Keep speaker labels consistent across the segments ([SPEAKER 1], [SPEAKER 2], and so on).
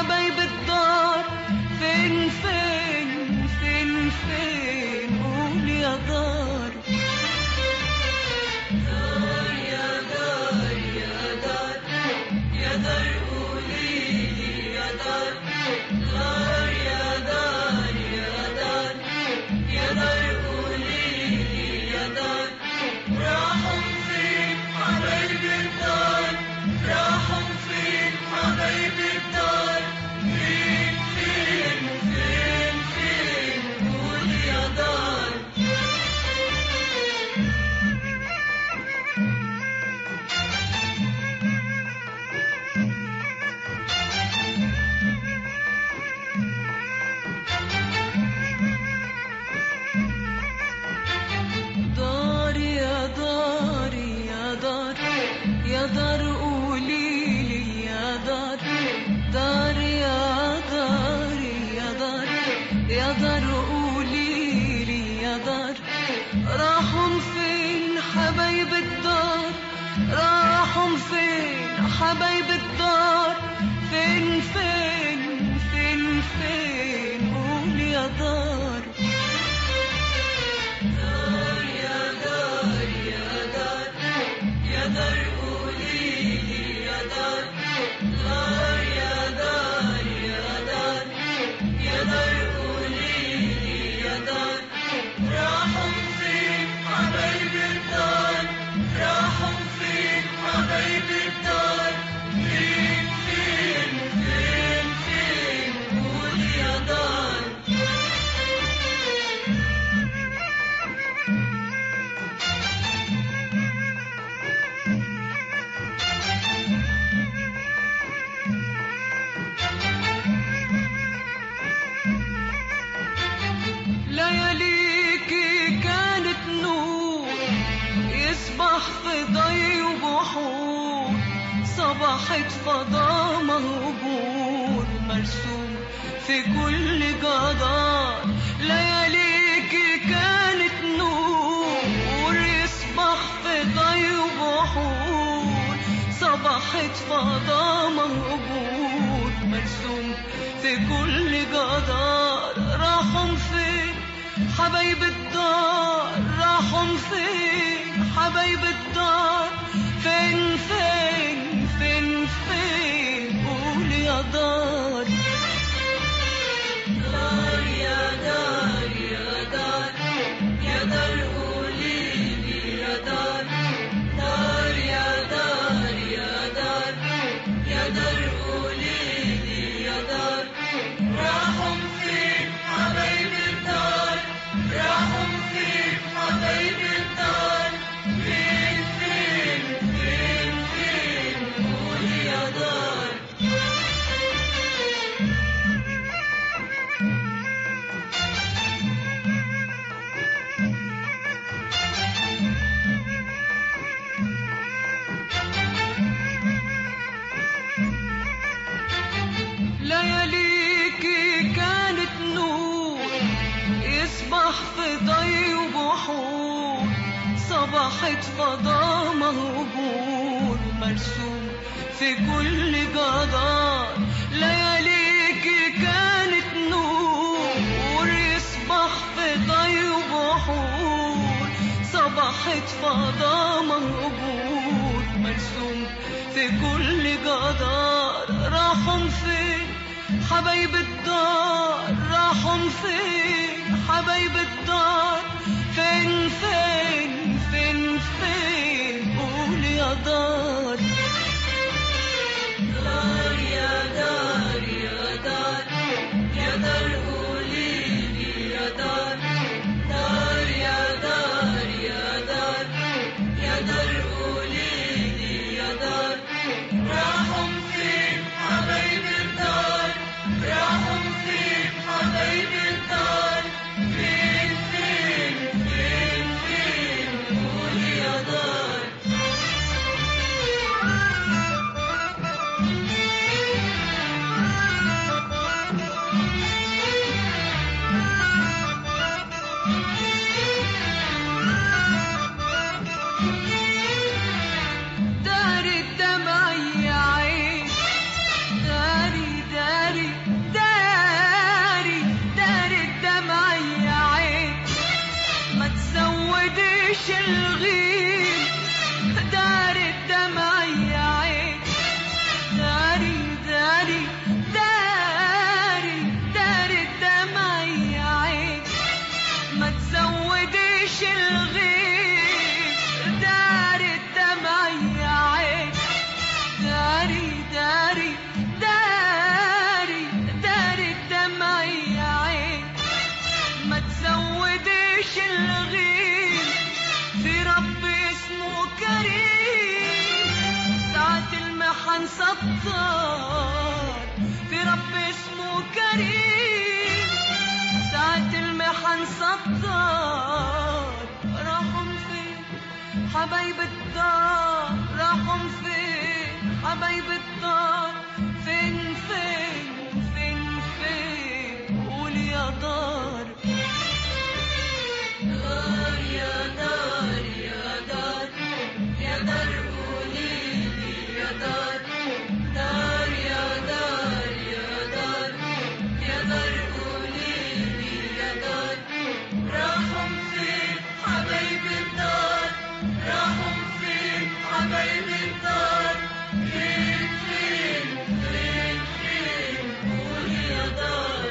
[SPEAKER 1] حبايب الدار فين فين فين فين قول يا دار. دار يا دار يا دار يا دار قوليلي يا دار. دار يا دار يا دار يا دار قوليلي يا دار. راحوا فين حبايب الدار؟ راحوا فين حبايب الدار؟ فين فين فين فين قول يا دار. دار يا دار يا دار يا دار قوليلي يا دار. دار يا دار يا دار يا دار قوليلي يا دار. راحوا فين حبايب الدار؟ راحوا فين حبايب الدار؟ فين فين فين فين قول يا دار. دار يا دار يا دار يا دار قوليلي يا دار. دار يا دار يا دار يا دار قوليلي يا دار. راحوا فين حبايب الدار؟ راحوا فين حبايب الدار؟ فين فين فين فين قول يا دار. لياليكي كانت نور يسبح في ضي وبحور. صبحت فضاء مهجور مرسوم في كل جدار. لياليكي كانت نور يسبح في ضي وبحور. صبحت فضاء مهجور مرسوم في كل جدار. راحوا فين حبايب الدار؟ راحوا فين حبايب الدار؟ فين فين فين فين قول يا دار. دار يا دار يا دار يا دار قوليلي يا دار. دار يا دار يا دار يا دار قوليلي يا دار. راحوا فين حبايب الدار؟ راحوا فين حبايب الدار؟ فين فين فين فين قول يا دار. لياليكي كانت نور يسبح في ضي وبحور. صبحت فضاء مهجور مرسوم في كل جدار. لياليكي كانت نور يسبح في ضي وبحور. صبحت فضاء مهجور مرسوم في كل جدار. راحوا فين حبايب الدار؟ راحوا فين حبايب الدار؟ فين فين فين فين قول يا دار. دار يا دار يا دار يا دار قوليلي يا دار. دار يا دار يا دار يا دار قوليلي يا دار. راحوا فين حبايب الدار؟ راحوا فين حبايب الدار؟ فين فين تزودش الغيم، داري الدمع يا عين، داري داري داري داري الدمع يا عين، ما تزودش الغيم، داري الدمع يا عين، داري داري داري داري الدمع يا عين، ما تزودش الغيم، في رب اسمه كريم، ساعة المحن ستار، في رب اسمه كريم، ساعة المحن ستار. راحوا فين حبايب الدار، راحوا فين حبايب الدار، فين فين فين فين، قول يا دار. دار يا دار يا دار يا دار، قوليلي يا دار، دار يا دار يا دار يا دار، قوليلي يا دار. راحوا فين حبايب الدار، راحوا فين حبايب الدار، فين فين فين فين، قول يا دار.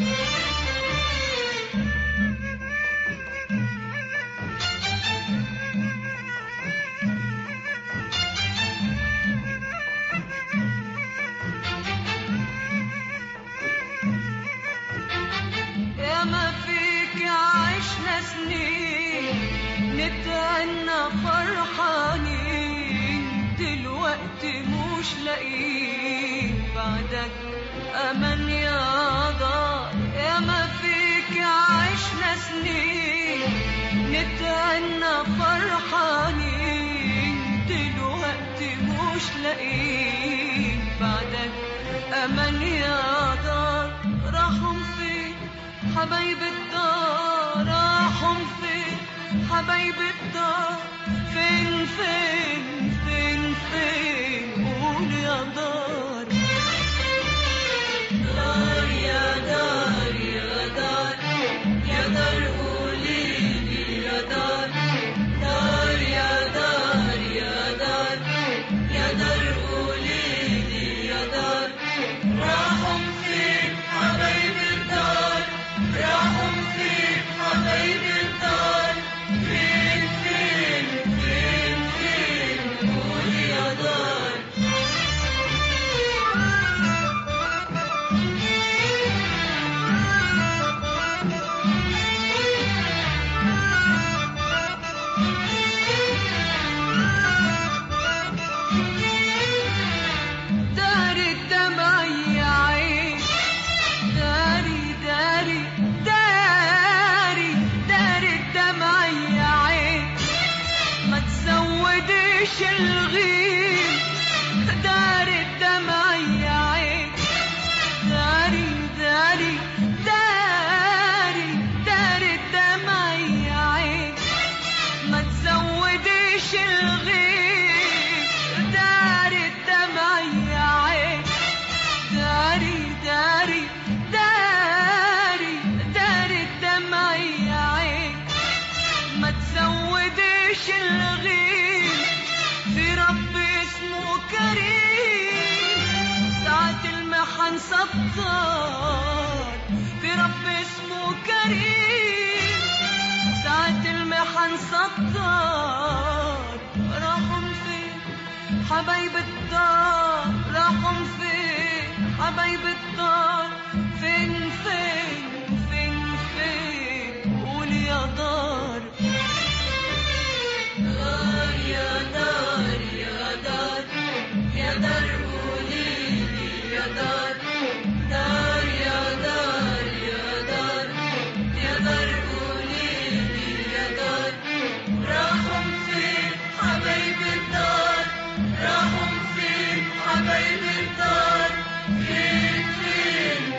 [SPEAKER 1] يا ما فيك عشنا سنين، نتهنى فرحانين، دلوقتي مش لاقيين بعدك أمل يا دار. يا ما فيك عشنا سنين، نتهنى فرحانين، دلوقتي مش لاقيين بعدك أمل يا دار. راحوا فين حبايب الدار، راحوا فين حبايب الدار، فين فين فين فين، قول يا دار. دار يا دار يا دار يا دار، قوليلي يا دار، دار يا دار يا دار يا دار، قوليلي يا دار. راحوا فين حبايب الدار، راحوا فين حبايب الدار، فين فين فين فين، قول يا دار. داري الدمع يا عين، داري داري داري داري الدمع يا عين، ما تزودش الغيم، داري الدمع يا عين، داري داري داري داري الدمع يا عين، ما تزودش الغيم، داري الدمع يا عين، داري داري داري داري الدمع يا عين، ما تزودش الغيم، في رب اسمه كريم، ساعة المحن ستار، في رب اسمه كريم، ساعة المحن ستار. راحوا فين حبايب الدار، راحوا فين حبايب الدار، فين فين فين فين، قول يا دار. دار يا دار يا دار يا دار، قوليلي يا دار، دار يا دار يا دار يا دار، قوليلي يا دار. راحوا فين حبايب الدار، راحوا فين حبايب الدار، فين فين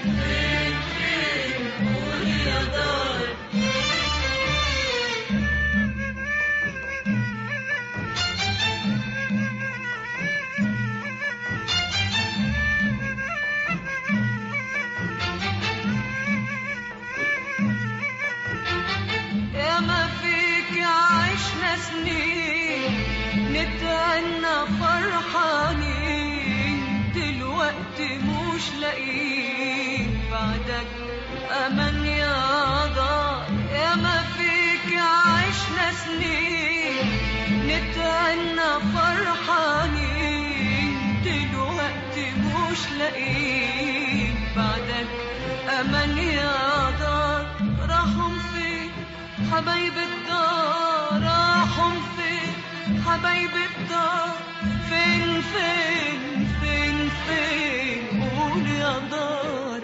[SPEAKER 1] سنين نتهنى فرحانين، دلوقتي مش لاقيين بعدك أمان يا دار. يا ما فيك عشنا سنين نتهنى فرحانين، دلوقتي مش لاقيين بعدك أمان يا دار. راحوا فين حبايب الدار؟ راحوا فين حبايب الدار؟ فين فين فين فين قول يا دار.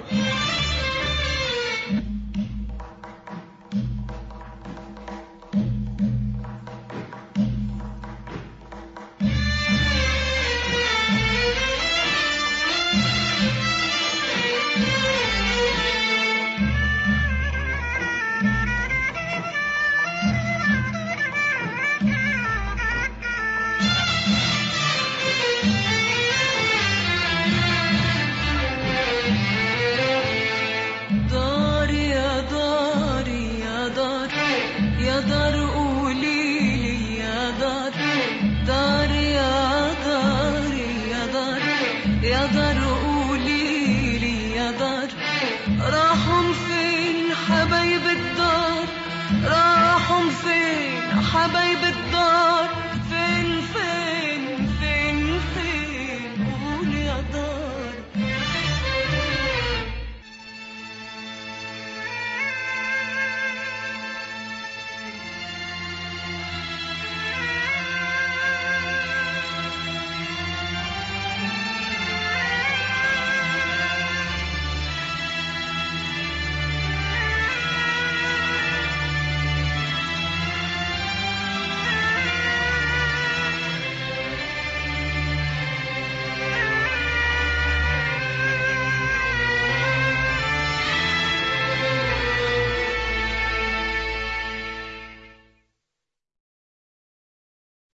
[SPEAKER 1] يا دار قوليلي يا دار، دار يا دار يا دار، يا دار قوليلي يا دار. راحوا فين حبايب الدار؟ راحوا فين حبايب الدار؟